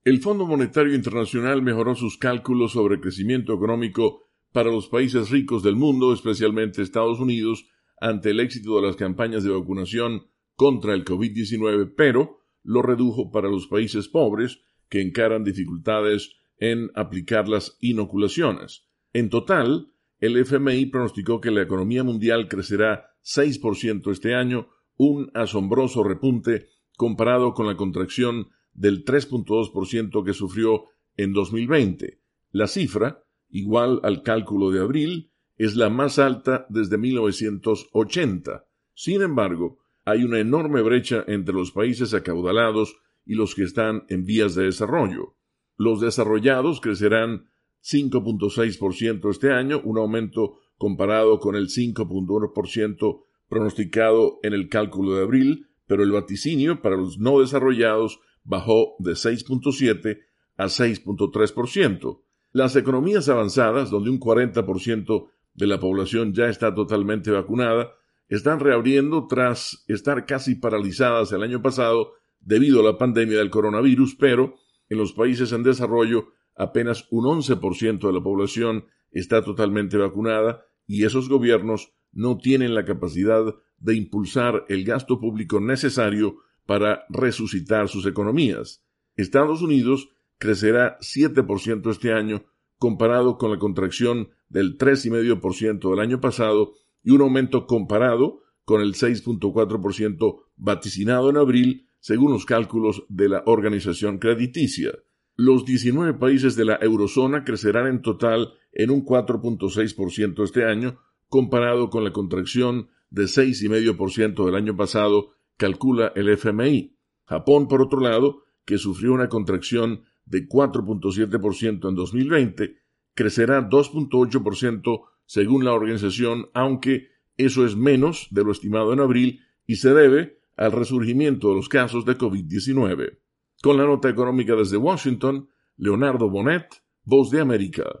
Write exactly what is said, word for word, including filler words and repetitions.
El Fondo Monetario Internacional mejoró sus cálculos sobre crecimiento económico para los países ricos del mundo, especialmente Estados Unidos, ante el éxito de las campañas de vacunación contra el COVID diecinueve, pero lo redujo para los países pobres que encaran dificultades en aplicar las inoculaciones. En total, el F M I pronosticó que la economía mundial crecerá seis por ciento este año, un asombroso repunte comparado con la contracción del tres punto dos por ciento que sufrió en dos mil veinte. La cifra, igual al cálculo de abril, es la más alta desde mil novecientos ochenta. Sin embargo, hay una enorme brecha entre los países acaudalados y los que están en vías de desarrollo. Los desarrollados crecerán cinco punto seis por ciento este año, un aumento comparado con el cinco punto uno por ciento pronosticado en el cálculo de abril, pero el vaticinio para los no desarrollados bajó de seis punto siete a seis punto tres por ciento. Las economías avanzadas, donde un cuarenta por ciento de la población ya está totalmente vacunada, están reabriendo tras estar casi paralizadas el año pasado debido a la pandemia del coronavirus, pero en los países en desarrollo apenas un once por ciento de la población está totalmente vacunada y esos gobiernos no tienen la capacidad de impulsar el gasto público necesario para resucitar sus economías. Estados Unidos crecerá siete por ciento este año comparado con la contracción del tres coma cinco por ciento del año pasado y un aumento comparado con el seis punto cuatro por ciento vaticinado en abril, según los cálculos de la organización crediticia. Los diecinueve países de la eurozona crecerán en total en un cuatro punto seis por ciento este año, comparado con la contracción de seis coma cinco por ciento del año pasado, calcula el F M I. Japón, por otro lado, que sufrió una contracción de cuatro punto siete por ciento en dos mil veinte, crecerá dos punto ocho por ciento según la organización, aunque eso es menos de lo estimado en abril y se debe al resurgimiento de los casos de COVID diecinueve. Con la nota económica desde Washington, Leonardo Bonet, Voz de América.